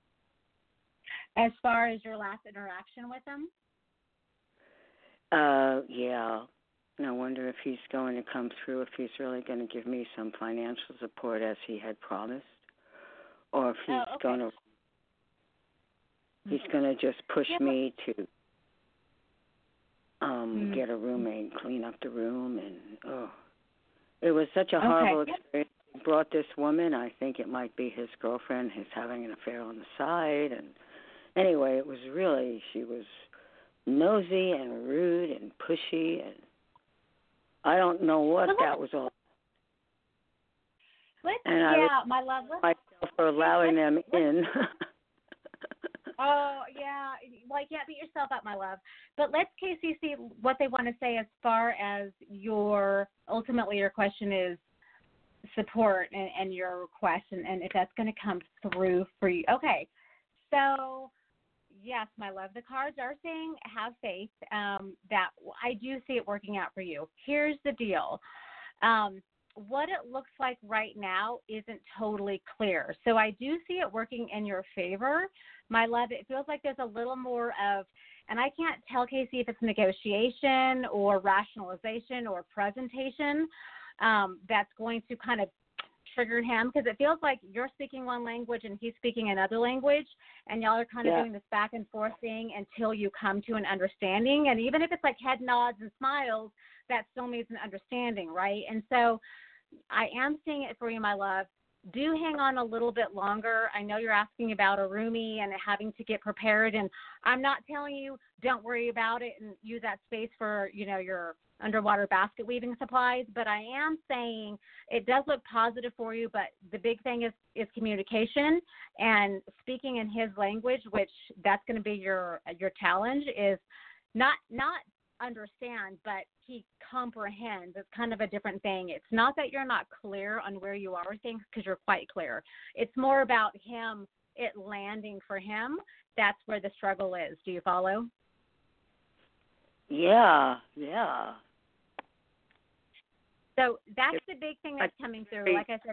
Speaker 2: As far as your last interaction with him?
Speaker 6: Yeah. I wonder if he's going to come through, if he's really going to give me some financial support as he had promised, or if he's going to just push me to get a roommate, clean up the room, and it was such a horrible experience. He brought this woman. I think it might be his girlfriend. He's having an affair on the side, and anyway, she was nosy and rude and pushy, and I don't know what that was all.
Speaker 2: My love.
Speaker 6: Myself for allowing them in.
Speaker 2: Oh, yeah. Well, you can't beat yourself up, my love. But let's, Casey, see what they want to say as far as ultimately your question is support and your request, and if that's going to come through for you. Okay. So, yes, my love, the cards are saying have faith that I do see it working out for you. Here's the deal. What it looks like right now isn't totally clear. So I do see it working in your favor. My love, it feels like there's a little more of, and I can't tell, Casey, if it's negotiation or rationalization or presentation that's going to kind of trigger him, because it feels like you're speaking one language and he's speaking another language, and y'all are kind of doing this back and forth thing until you come to an understanding. And even if it's like head nods and smiles, that still means an understanding, right? And so I am seeing it for you, my love. Do hang on a little bit longer. I know you're asking about a roomie and having to get prepared, and I'm not telling you don't worry about it and use that space for, your underwater basket weaving supplies, but I am saying it does look positive for you, but the big thing is communication and speaking in his language, which that's going to be your challenge, is not understand, but he comprehends. It's kind of a different thing. It's not that you're not clear on where you are with things, because you're quite clear. It's more about it landing for him. That's where the struggle is. Do you follow?
Speaker 6: Yeah.
Speaker 2: So that's the big thing that's coming through. Like I said,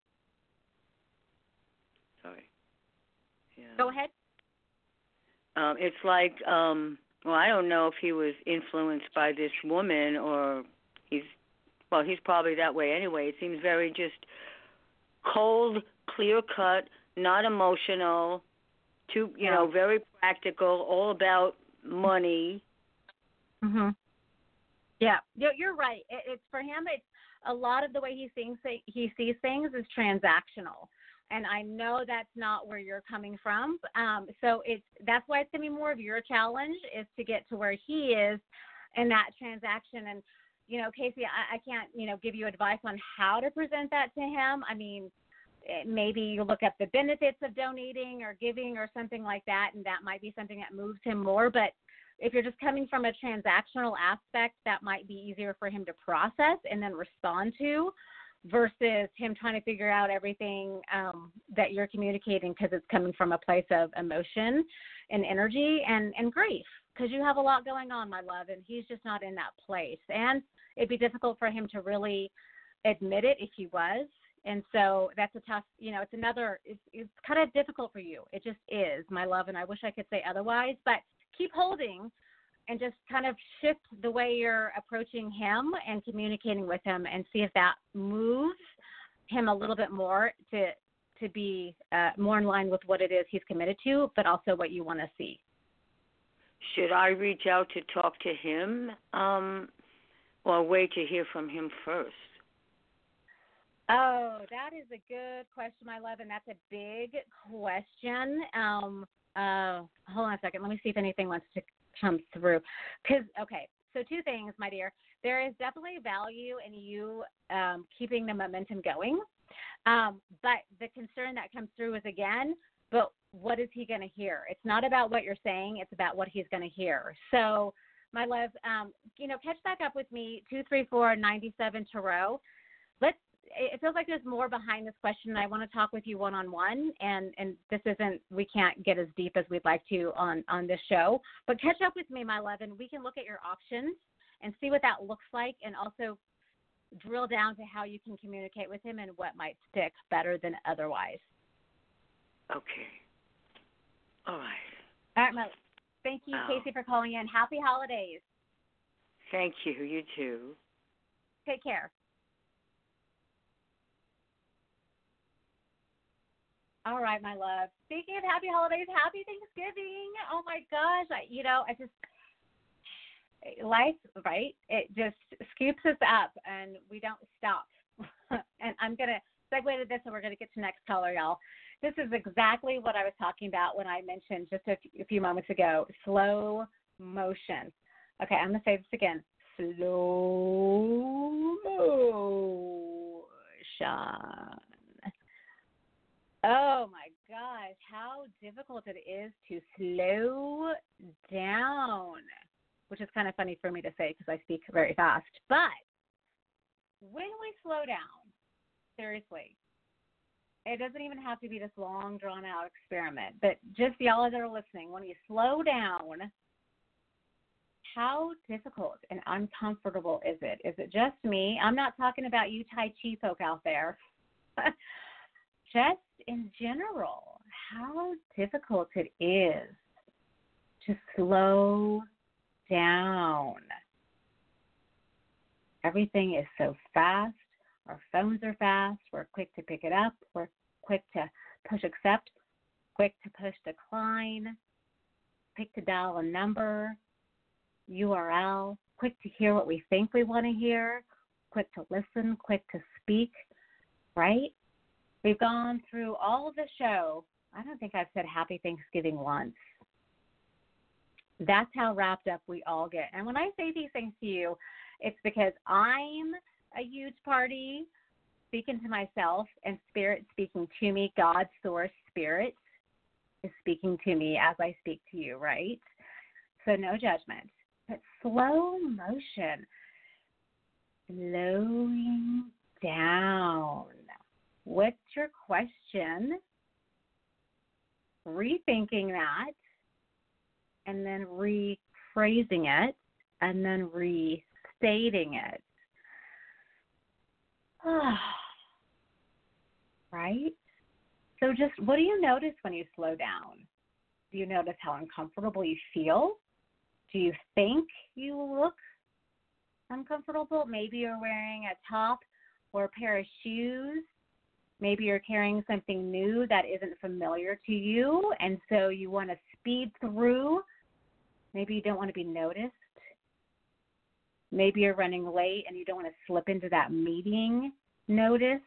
Speaker 6: Sorry. Yeah.
Speaker 2: Go ahead.
Speaker 6: It's like, I don't know if he was influenced by this woman, or he's probably that way anyway. It seems very just cold, clear-cut, not emotional, very practical, all about money.
Speaker 2: Mhm. Yeah, you're right. It's for him. It's a lot of the way he sees things is transactional, and I know that's not where you're coming from. So that's why it's going to be more of your challenge, is to get to where he is in that transaction. And Casey, I can't give you advice on how to present that to him. I mean, maybe you look at the benefits of donating or giving or something like that, and that might be something that moves him more. But if you're just coming from a transactional aspect, that might be easier for him to process and then respond to, versus him trying to figure out everything that you're communicating, because it's coming from a place of emotion and energy and grief, because you have a lot going on, my love, and he's just not in that place. And it'd be difficult for him to really admit it if he was. And so that's a tough, it's kind of difficult for you. It just is, my love, and I wish I could say otherwise, but keep holding and just kind of shift the way you're approaching him and communicating with him, and see if that moves him a little bit more to be more in line with what it is he's committed to, but also what you want to see.
Speaker 6: Should I reach out to talk to him, or wait to hear from him first?
Speaker 2: Oh, that is a good question, my love, and that's a big question. Hold on a second. Let me see if anything wants to come through. So So two things, my dear. There is definitely value in you keeping the momentum going. But the concern that comes through is, again, but what is he going to hear? It's not about what you're saying. It's about what he's going to hear. So, my love, catch back up with me, 234-97 Tarot. It feels like there's more behind this question. I want to talk with you one-on-one, and this isn't, we can't get as deep as we'd like to on this show. But catch up with me, my love, and we can look at your options and see what that looks like, and also drill down to how you can communicate with him and what might stick better than otherwise.
Speaker 6: Okay. All right.
Speaker 2: All right, my, thank you, Casey, for calling in. Happy holidays.
Speaker 6: Thank you. You too.
Speaker 2: Take care. All right, my love. Speaking of happy holidays, happy Thanksgiving. Oh, my gosh. Life, right? It just scoops us up, and we don't stop. And I'm going to segue to this, and we're going to get to next caller, y'all. This is exactly what I was talking about when I mentioned just a few moments ago, slow motion. Okay, I'm going to say this again. Slow motion. Oh, my gosh, how difficult it is to slow down, which is kind of funny for me to say because I speak very fast. But when we slow down, seriously, it doesn't even have to be this long, drawn-out experiment, but just y'all that are listening, when you slow down, how difficult and uncomfortable is it? Is it just me? I'm not talking about you Tai Chi folk out there. Just in general, how difficult it is to slow down. Everything is so fast. Our phones are fast. We're quick to pick it up. We're quick to push accept, quick to push decline, quick to dial a number, URL, quick to hear what we think we want to hear, quick to listen, quick to speak, right? We've gone through all of the show. I don't think I've said Happy Thanksgiving once. That's how wrapped up we all get. And when I say these things to you, it's because I'm a huge party speaking to myself and Spirit speaking to me. God's source, Spirit, is speaking to me as I speak to you, right? So no judgment. But slow motion, slowing down. What's your question? Rethinking that, and then rephrasing it, and then restating it. Right? So just what do you notice when you slow down? Do you notice how uncomfortable you feel? Do you think you look uncomfortable? Maybe you're wearing a top or a pair of shoes. Maybe you're carrying something new that isn't familiar to you, and so you want to speed through. Maybe you don't want to be noticed. Maybe you're running late and you don't want to slip into that meeting noticed.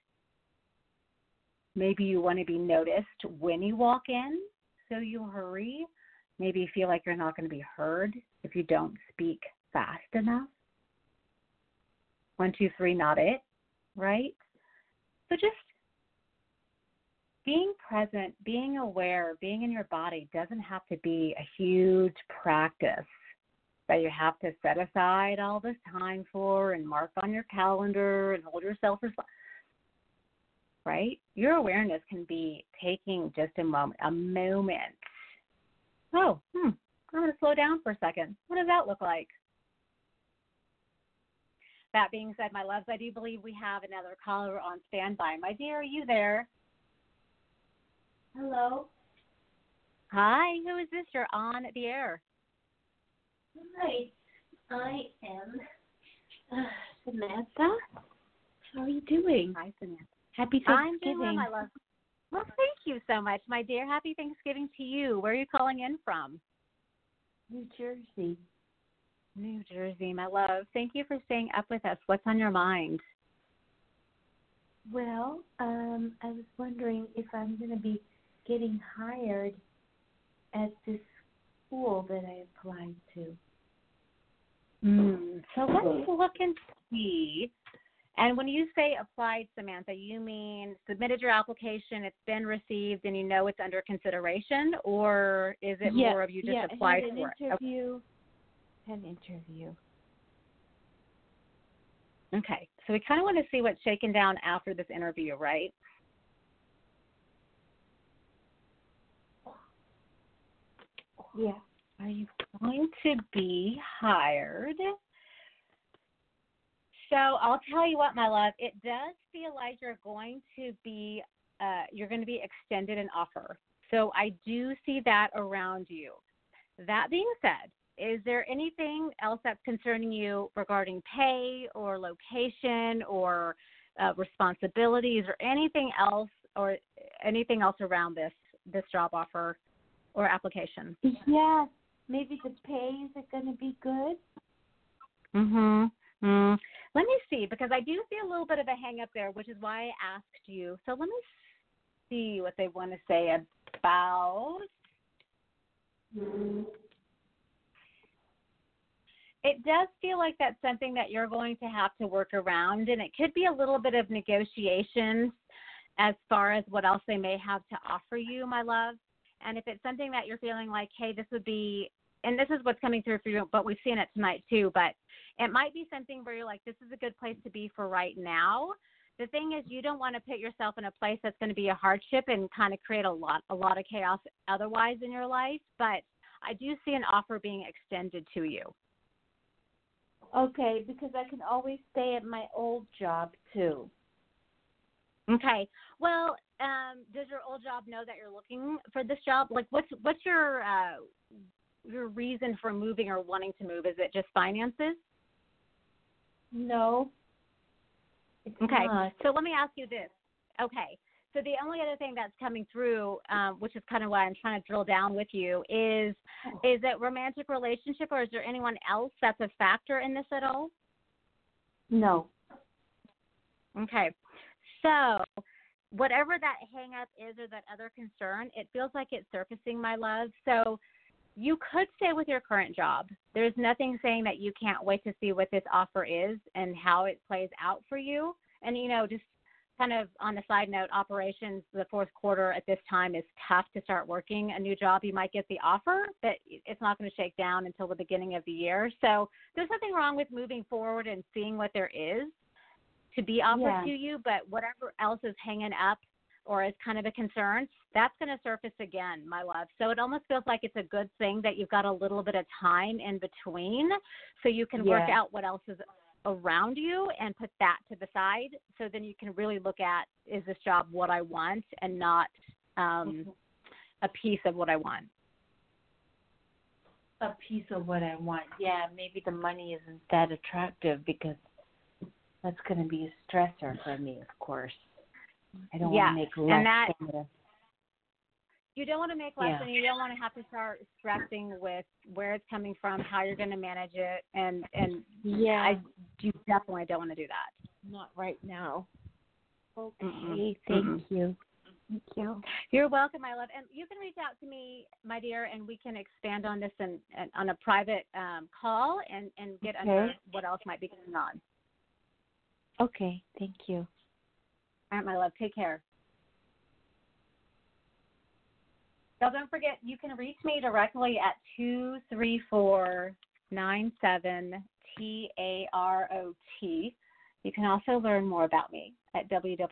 Speaker 2: Maybe you want to be noticed when you walk in, so you hurry. Maybe you feel like you're not going to be heard if you don't speak fast enough. 1, 2, 3, not it, right? So just being present, being aware, being in your body doesn't have to be a huge practice that you have to set aside all this time for and mark on your calendar and hold yourself responsible. Right? Your awareness can be taking just a moment. Oh, I'm going to slow down for a second. What does that look like? That being said, my loves, I do believe we have another caller on standby. My dear, are you there?
Speaker 7: Hello.
Speaker 2: Hi, who is this? You're on the air.
Speaker 7: Hi, I am Samantha. How are you doing?
Speaker 2: Hi, Samantha.
Speaker 7: Happy Thanksgiving.
Speaker 2: I'm doing well, my love. Well, thank you so much, my dear. Happy Thanksgiving to you. Where are you calling in from?
Speaker 7: New Jersey.
Speaker 2: New Jersey, my love. Thank you for staying up with us. What's on your mind?
Speaker 7: Well, I was wondering if I'm going to be getting hired at this school that I applied to.
Speaker 2: So let's look and see. And when you say applied, Samantha, you mean submitted your application, it's been received, and you know it's under consideration, or is it more of you just applied for it?
Speaker 5: Had an interview.
Speaker 2: Okay, so we kind of want to see what's shaken down after this interview, right?
Speaker 5: Yeah.
Speaker 2: Are you going to be hired? So I'll tell you what, my love, it does feel like you're going to be extended an offer. So I do see that around you. That being said, is there anything else that's concerning you regarding pay or location or responsibilities or anything else around this job offer or application?
Speaker 7: Yeah, maybe the pay, is it going to be good?
Speaker 2: Let me see, because I do see a little bit of a hang up there, which is why I asked you. So let me see what they want to say about. It does feel like that's something that you're going to have to work around, and it could be a little bit of negotiations as far as what else they may have to offer you, my love. And if it's something that you're feeling like, hey, this would be, and this is what's coming through for you, but we've seen it tonight too, but it might be something where you're like, this is a good place to be for right now. The thing is, you don't want to put yourself in a place that's going to be a hardship and kind of create a lot of chaos otherwise in your life. But I do see an offer being extended to you.
Speaker 7: Okay, because I can always stay at my old job too.
Speaker 2: Okay. Well, does your old job know that you're looking for this job? Like, what's your reason for moving or wanting to move? Is it just finances?
Speaker 7: No.
Speaker 2: Okay. So let me ask you this. Okay. So the only other thing that's coming through, which is kind of why I'm trying to drill down with you, is it romantic relationship, or is there anyone else that's a factor in this at all?
Speaker 7: No.
Speaker 2: Okay. So whatever that hang up is or that other concern, it feels like it's surfacing, my love. So you could stay with your current job. There's nothing saying that you can't wait to see what this offer is and how it plays out for you. And, just kind of on the side note, operations, the fourth quarter at this time is tough to start working a new job. You might get the offer, but it's not going to shake down until the beginning of the year. So there's nothing wrong with moving forward and seeing what there is to be offered to you, but whatever else is hanging up or is kind of a concern, that's going to surface again, my love. So it almost feels like it's a good thing that you've got a little bit of time in between so you can work out what else is around you and put that to the side, so then you can really look at, is this job what I want and not a piece of what I want.
Speaker 7: A piece of what I want. Yeah, maybe the money isn't that attractive because that's going to be a stressor for me, of course. I don't want to make less. You don't want to make less, and you don't want to have to start stressing with where it's coming from, how you're going to manage it, and you definitely don't want to do that. Not right now. Okay, thank you. Thank you.
Speaker 2: You're welcome, my love. And you can reach out to me, my dear, and we can expand on this and on a private call and get under what else might be going on.
Speaker 7: Okay, thank you.
Speaker 2: All right, my love. Take care. So don't forget, you can reach me directly at 234-97-TAROT. You can also learn more about me at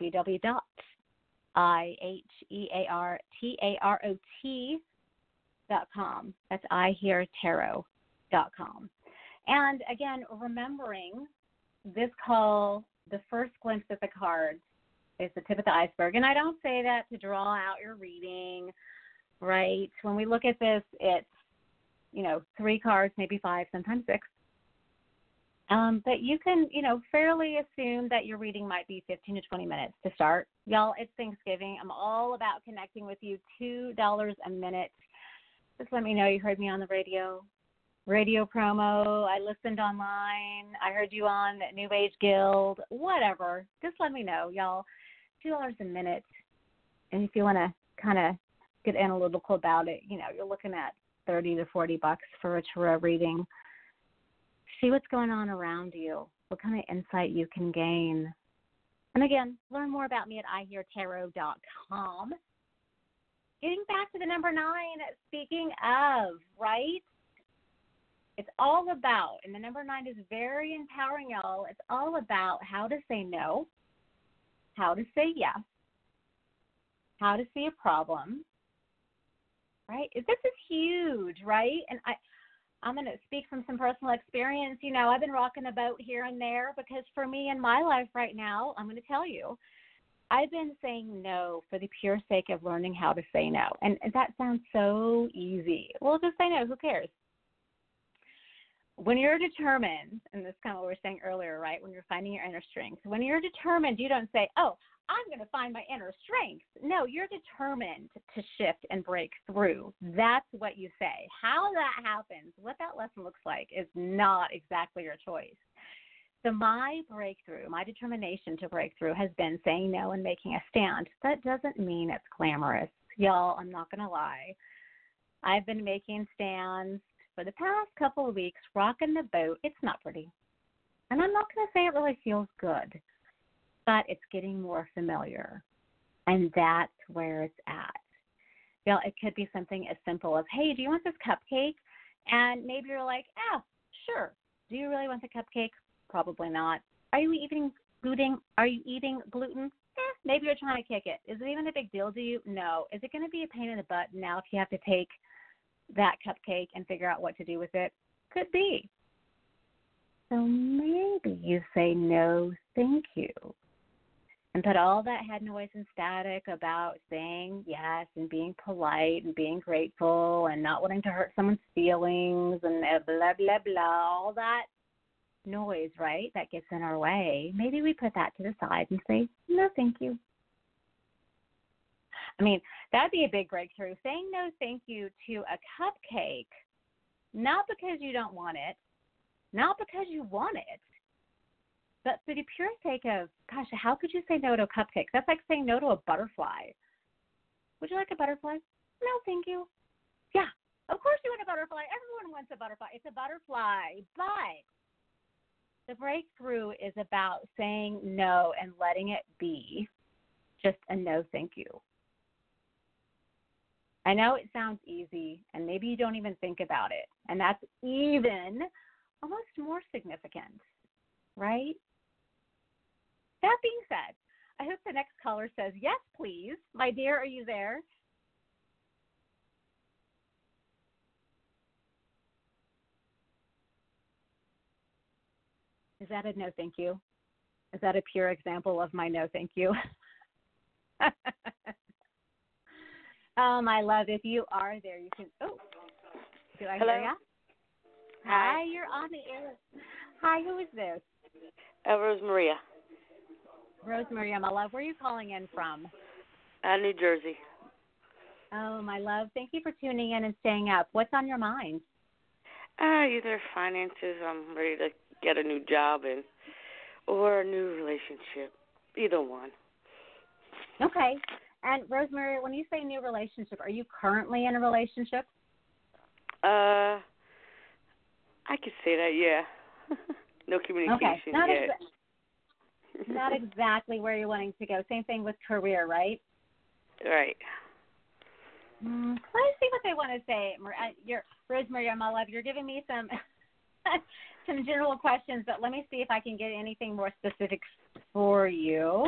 Speaker 2: www.iheartarot.com. That's iheartarot.com. And again, remembering this call, the first glimpse at the cards is the tip of the iceberg. And I don't say that to draw out your reading, right? When we look at this, it's, 3 cards, maybe 5, sometimes 6. But you can, fairly assume that your reading might be 15 to 20 minutes to start. Y'all, it's Thanksgiving. I'm all about connecting with you. $2 a minute. Just let me know you heard me on the radio promo. I listened online. I heard you on the New Age Guild, whatever. Just let me know, y'all. $2 a minute. And if you want to kind of get analytical about it, you're looking at $30 to $40 for a tarot reading. See what's going on around you, what kind of insight you can gain. And again, learn more about me at iheartarot.com. Getting back to the number 9, speaking of, right? It's all about, and the number 9 is very empowering, y'all. It's all about how to say no, how to say yes, how to see a problem, right? This is huge, right? And I'm going to speak from some personal experience. You know, I've been rocking a boat here and there because for me in my life right now, I'm going to tell you, I've been saying no for the pure sake of learning how to say no. And that sounds so easy. Well, just say no. Who cares? When you're determined, and this is kind of what we were saying earlier, right, when you're finding your inner strength, when you're determined, you don't say, oh, I'm going to find my inner strength. No, you're determined to shift and break through. That's what you say. How that happens, what that lesson looks like is not exactly your choice. So my breakthrough, my determination to break through has been saying no and making a stand. That doesn't mean it's glamorous. Y'all, I'm not going to lie. I've been making stands for the past couple of weeks, rocking the boat. It's not pretty. And I'm not going to say it really feels good, but it's getting more familiar. And that's where it's at. You know, it could be something as simple as, hey, do you want this cupcake? And maybe you're like, sure. Do you really want the cupcake? Probably not. Are you eating gluten? Maybe you're trying to kick it. Is it even a big deal to you? No. Is it going to be a pain in the butt now if you have to take that cupcake and figure out what to do with it? Could be. So maybe you say no, thank you, and put all that head noise and static about saying yes and being polite and being grateful and not wanting to hurt someone's feelings and blah, blah, blah, all that noise, right, that gets in our way. Maybe we put that to the side and say, no, thank you. I mean, that'd be a big breakthrough. Saying no, thank you to a cupcake, not because you don't want it, not because you want it, but for the pure sake of, gosh, how could you say no to a cupcake? That's like saying no to a butterfly. Would you like a butterfly? No, thank you. Yeah, of course you want a butterfly. Everyone wants a butterfly. It's a butterfly. But the breakthrough is about saying no and letting it be just a no, thank you. I know it sounds easy, and maybe you don't even think about it, and that's even almost more significant, right? That being said, I hope the next caller says, yes, please. My dear, are you there? Is that a no, thank you? Is that a pure example of my no, thank you? My love, if you are there, you can. Oh, do I hear you? Hi, you're on the air. Hi, who is this?
Speaker 8: Rosemaria.
Speaker 2: Rosemaria, my love, where are you calling in from?
Speaker 8: New Jersey.
Speaker 2: Oh, my love, thank you for tuning in and staying up. What's on your mind?
Speaker 8: Either finances. I'm ready to get a new job or a new relationship. Either one.
Speaker 2: Okay. And Rosemaria, when you say new relationship, are you currently in a relationship?
Speaker 8: I could say that, yeah. No communication
Speaker 2: yet.
Speaker 8: Not
Speaker 2: not exactly where you're wanting to go. Same thing with career, right?
Speaker 8: Right.
Speaker 2: Let's see what they want to say. Rosemaria, my love, you're giving me some some general questions, but let me see if I can get anything more specific for you.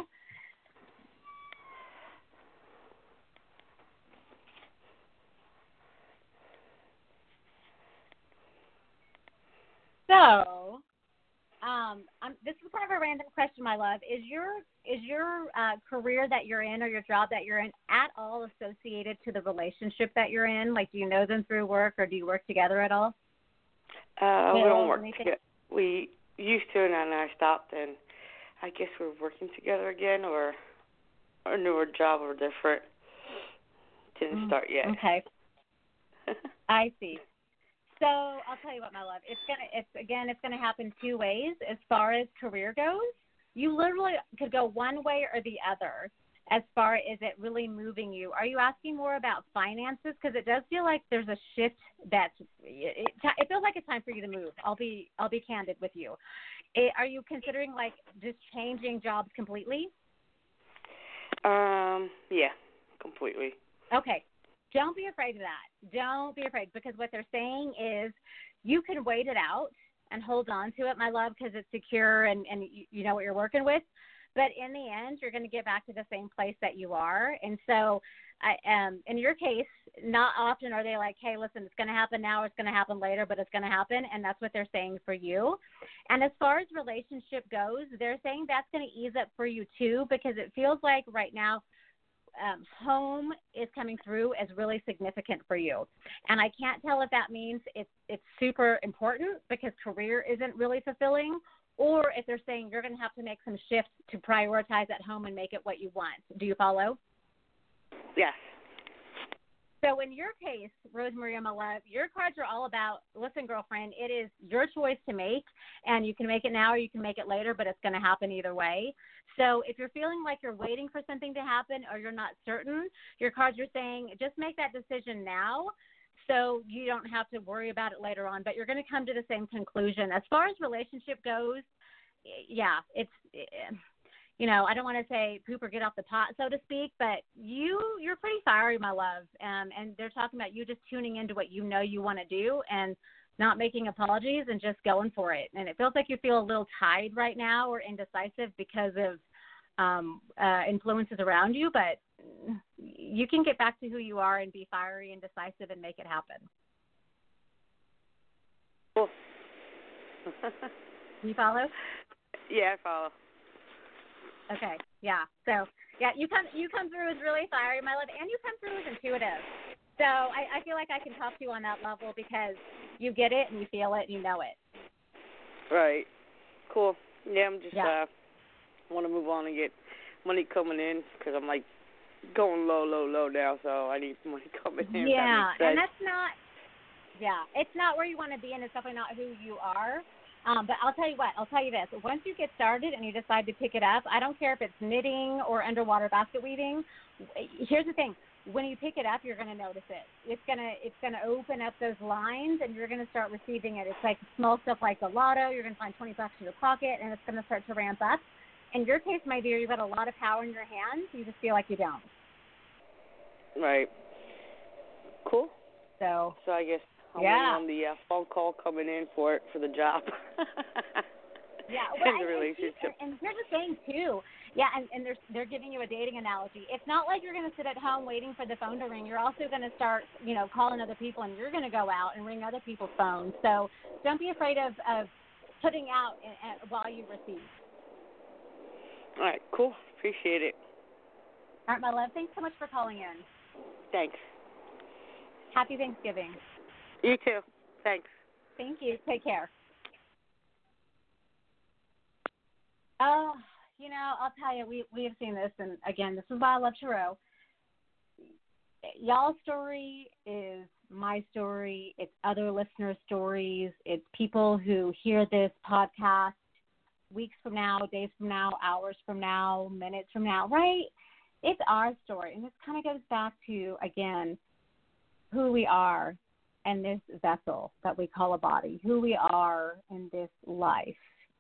Speaker 2: So, this is kind of a random question, my love. Is your career that you're in or your job that you're in at all associated to the relationship that you're in? Like, do you know them through work, or do you work together at all?
Speaker 8: We don't work together. We used to, and then I stopped, and I guess we're working together again, or a newer job or different. Didn't start yet.
Speaker 2: Okay. I see. So I'll tell you what, my love. It's gonna happen two ways as far as career goes. You literally could go one way or the other. as far as it really moving you? Are you asking more about finances? Because it does feel like there's a shift it feels like it's time for you to move. I'll be candid with you. Are you considering like just changing jobs completely?
Speaker 8: Yeah, completely.
Speaker 2: Okay. Don't be afraid of that. Don't be afraid, because what they're saying is you can wait it out and hold on to it, my love, because it's secure and you know what you're working with. But in the end, you're going to get back to the same place that you are. And so in your case, not often are they like, hey, listen, it's going to happen now, it's going to happen later, but it's going to happen. And that's what they're saying for you. And as far as relationship goes, they're saying that's going to ease up for you too, because it feels like right now home is coming through as really significant for you. And I can't tell if that means it's super important because career isn't really fulfilling, or if they're saying you're going to have to make some shifts to prioritize at home and make it what you want. Do you follow?
Speaker 8: Yes.
Speaker 2: So in your case, Rosemarie, my love, your cards are all about, listen, girlfriend, it is your choice to make, and you can make it now or you can make it later, but it's going to happen either way. So if you're feeling like you're waiting for something to happen or you're not certain, your cards are saying just make that decision now so you don't have to worry about it later on, but you're going to come to the same conclusion. As far as relationship goes, yeah, it's you know, I don't want to say poop or get off the pot, so to speak, but you're pretty fiery, my love. And they're talking about you just tuning into what you know you want to do and not making apologies and just going for it. And it feels like you feel a little tied right now or indecisive because of influences around you, but you can get back to who you are and be fiery and decisive and make it happen.
Speaker 8: Cool.
Speaker 2: You follow?
Speaker 8: Yeah, I follow.
Speaker 2: Okay, yeah. So, yeah, you come through as really fiery, my love, and you come through as intuitive. So I feel like I can talk to you on that level because you get it and you feel it and you know it.
Speaker 8: Right. Cool. Yeah, I'm just want to move on and get money coming in because I'm like going low now, so I need money coming in.
Speaker 2: Yeah, and that's not. Yeah, it's not where you want to be, and it's definitely not who you are. But I'll tell you what, I'll tell you this. Once you get started and you decide to pick it up, I don't care if it's knitting or underwater basket weaving. Here's the thing. When you pick it up, you're going to notice it. It's gonna open up those lines, and you're going to start receiving it. It's like small stuff like the lotto. You're going to find $20 in your pocket, and it's going to start to ramp up. In your case, my dear, you've got a lot of power in your hands. You just feel like you don't.
Speaker 8: Right. Cool.
Speaker 2: So
Speaker 8: I guess I'm waiting on the phone call coming in for the job.
Speaker 2: Yeah, well,
Speaker 8: and the relationship.
Speaker 2: And here's the thing too. Yeah, and they're giving you a dating analogy. It's not like you're going to sit at home waiting for the phone to ring. You're also going to start, calling other people, and you're going to go out and ring other people's phones. So don't be afraid of putting out while you receive.
Speaker 8: All right, cool. Appreciate it.
Speaker 2: All right, my love. Thanks so much for calling in.
Speaker 8: Thanks.
Speaker 2: Happy Thanksgiving.
Speaker 8: You too. Thanks.
Speaker 2: Thank you. Take care. Oh, I'll tell you, we have seen this, and again, this is why I love tarot. Y'all's story is my story. It's other listeners' stories. It's people who hear this podcast weeks from now, days from now, hours from now, minutes from now, right? It's our story, and this kind of goes back to, again, who we are in this vessel that we call a body, who we are in this life.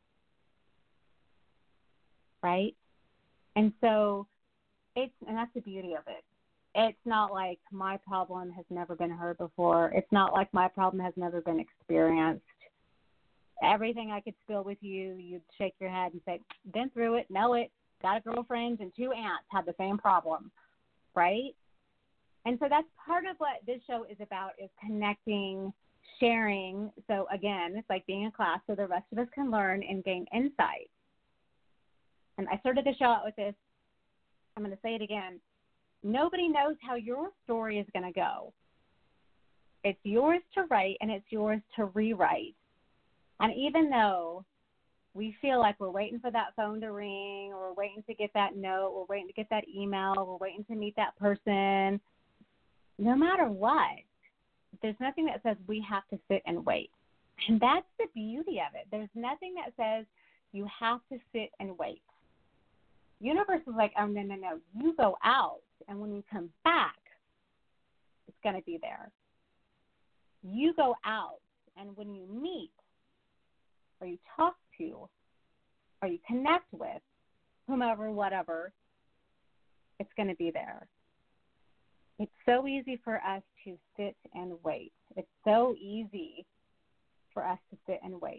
Speaker 2: Right? And so and that's the beauty of it. It's not like my problem has never been heard before. It's not like my problem has never been experienced. Everything I could spill with you, you'd shake your head and say, been through it, know it, got a girlfriend and 2 aunts had the same problem, right? And so that's part of what this show is about, is connecting, sharing. So again, it's like being in class so the rest of us can learn and gain insight. And I started the show out with this. I'm going to say it again. Nobody knows how your story is going to go. It's yours to write, and it's yours to rewrite. And even though we feel like we're waiting for that phone to ring, or we're waiting to get that note, we're waiting to get that email, we're waiting to meet that person, no matter what, there's nothing that says we have to sit and wait. And that's the beauty of it. There's nothing that says you have to sit and wait. Universe is like, oh, no. You go out, and when you come back, it's going to be there. You go out, and when you meet, or you talk to, or you connect with, whomever, whatever, it's going to be there. It's so easy for us to sit and wait. It's so easy for us to sit and wait.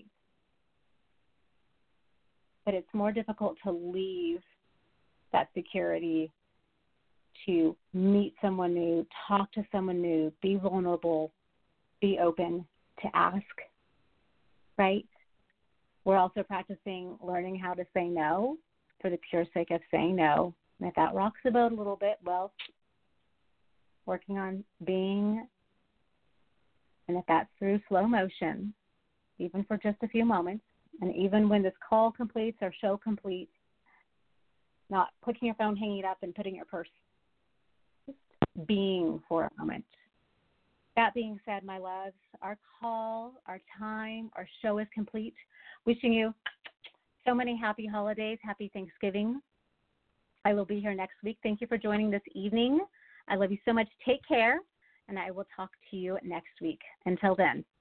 Speaker 2: But it's more difficult to leave that security, to meet someone new, talk to someone new, be vulnerable, be open, to ask, right? We're also practicing learning how to say no for the pure sake of saying no. And if that rocks the boat a little bit, well, working on being, and if that's through slow motion, even for just a few moments, and even when this call completes or show completes, not putting your phone, hanging it up, and putting your purse, just being for a moment. That being said, my loves, our call, our time, our show is complete. Wishing you so many happy holidays, happy Thanksgiving. I will be here next week. Thank you for joining this evening. I love you so much. Take care, and I will talk to you next week. Until then.